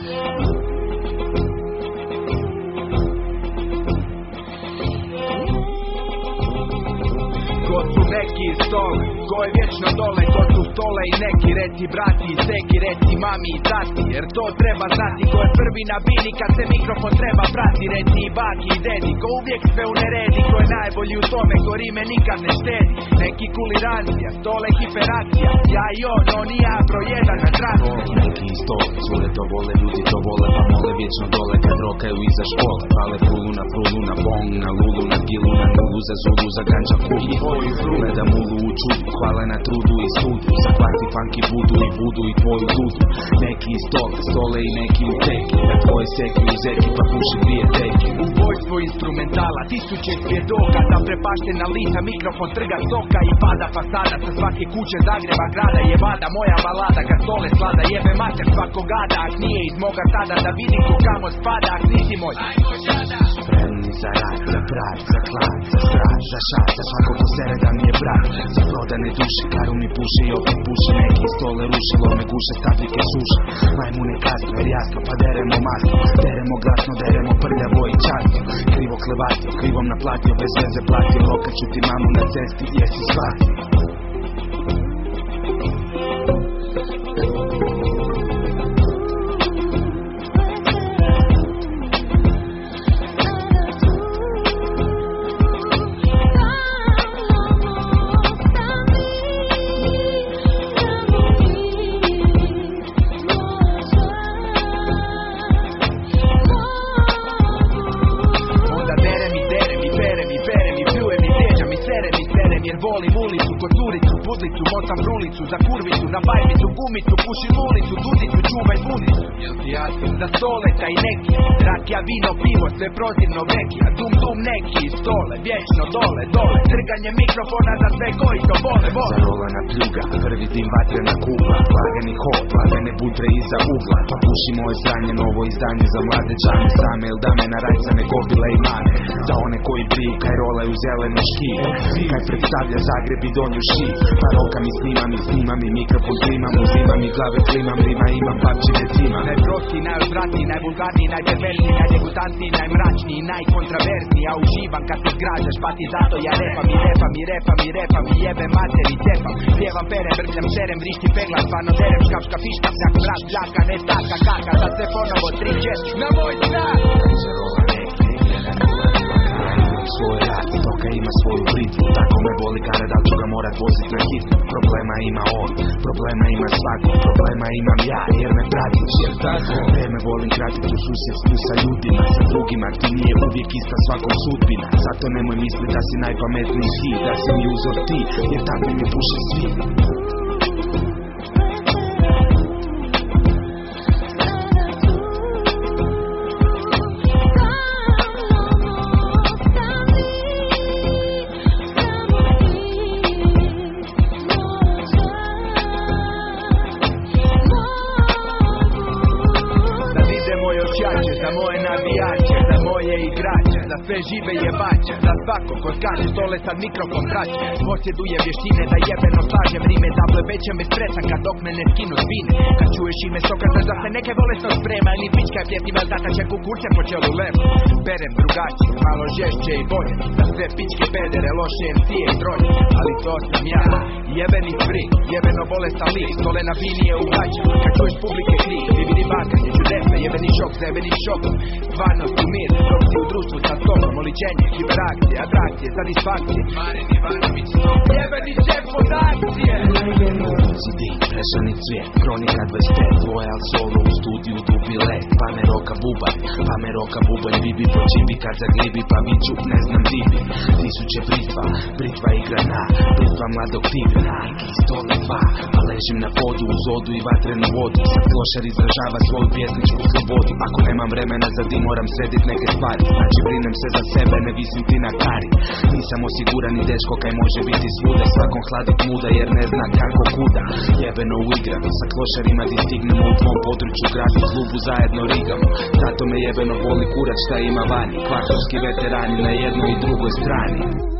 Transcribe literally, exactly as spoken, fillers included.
Ko su neki stole, ko je vječno dole, ko su stole i neki, reci brati i seki, reci mami i tati, jer to treba znati, ko je prvi na bini kad se mikrofon treba prati, reci i baki i dedi, ko uvijek sve u neredi, ko je najbolji u tome, ko rime nikad ne štedi, neki kulirancija, stole hiperacija, ja i on, on i ja, broj jedan na traci. Neki stole, cure to vole, ljudi to vole, pa mole vječno dole kad rokaju iza škole, pale prulu na prulu, na bong, na lulu, na gilu, na nulu, za zulu, za ganđa kulu. Gledam ulu u čudu, hvala na trudu i sudu, zahvati funky budu i budu i tvoju dudu. Neki stole, stole i neki u teki, na tvoje seki u zeki pa puši dvije teki. Ubojstvo instrumentala, tisuće svjedoka, da prepaštena lica, mikrofon trga soka i pada fasada sa svake kuće Zagreba grada. Je vada moja balada kad stole slada, jebe mater svakog gada, ak nije iz moga tada, da vidim ko kamo spada, ak nisi moj. Spremni za rad, za prad, za klad, za straž, za šat, za svako ko sere da mi je brat. Za prodane duše, karu mi puše i opet puše. Neki stole rušilo me guše, stabljike suše. Majmune kasno, jer jasno, pa deremo masno. Deremo glasno, deremo prljavo i časno. Krivo klevatio, krivom naplatio, bez veze platio. Lokaću ti mamu na cesti, jesi shvatio. Jer volim ulicu, koturicu, budlicu, motam brulicu, za kurvicu, na bajbicu, gumicu, pušim ulicu, dudicu, čuvaj bunicu. Jel ti jasno? Za stoleta i neki, rakija, vino, pivo, sve prozirno veki, a dum dum neki, stole, vječno dole, dole, trganje mikrofona za sve koji to vole, vole. Zarolana pljuga, prvi dim vatrena kugla, lagani hop, lagane butre iza ugla, pa puši moje sranje, novo izdanje za mlade džane, same il dame na rajcane, gobile i mane, za one koji briju, kaj rolaju zelene škije, kaj predstavlja Zagreb i donju šiju, pa roka mi snimam i snimam i mikrofon klimam, uzimam i glave klimam, rima imam, papčine cimam. Najprostiji, najodvratniji, najvulgarniji, najperverziji, najdegutantniji, najmračniji, najkontraverzniji, ja uživam kad se zgražaš, pa ti zato ja repam i repam i repam i repam i jebem mater i cepam, pjevam, perem, vrtljam, šerem, vrištim, peglam, stvarno derem, škaf, škafišta, pljak, mrak, pljaka, ne staka, kaka, sad se ponovo tri četiri na moj znak. Svoj rad, toka ima svoju britvu, tako me boli kada da ću ga morat vozit na hitnu. Problema ima on, problema ima svako, problema imam ja jer me pratiš. Vreme volim kratit u susjedstvu sa ljudima, sa drugima, ti nije uvijek ista svakom sudbina. Zato nemoj mislit da si najpametniji ti, da si mi uzor ti, jer tako mi puše svi. Za moje navijače, za moje igrače, za sve žive jebače, za svako ko kaže stole sad mikrofon traće. Posjeduje vještine da jebeno slažem rime, table većem bez presanka dok me ne skinu zvine. Kad čuješ ime sokazaš da se neke bolesno sprema, ili pička je pjestima ili tata će kukurce po čelu levo. Berem drugačije, malo žešće i bolje, za sve pičke pedere, loše em ce i droge, ali to sam ja. Jebeni frik, jebeno bolestan lik, stole na bini je u gaćama. Kad čuješ publike krik, vidi bakanje, ću defe, jebeni šok za jebenim šokom. Stvarnost u mir, dok si u društvu sa sobom, oličenje, hiperakcije, atrakcije, satisfakcije. Maren Ivanović, jebeni šef od akcije. C D, prešani cvijet, kronika dvadeset pet, Loyal solo u studiju dubi let, pa me roka bubanj, pa me roka bubanj, bibi po čibi kad zaglibi, pa viću, ne znam dibi. Tisuće britva, britva i grana, britva mladog tigra, neki stole dva, pa ležim na podu uz odu i vatrenu vodu, sad klošar izražava svoju pjesničku slobodu, ako nemam vremena za dim moram sredit neke stvari, znači brinem se za sebe, ne visim ti na kari, nisam osiguran i dečko kaj može biti svuda, svakom hladit muda jer ne zna kako kuda, jebeno uigrano, sa klošarima di stignemo u tvom području, gradu, klubu zajedno rigamo, zato me jebeno boli kurac šta ima vani, kvartovski veterani na jednoj i drugoj strani.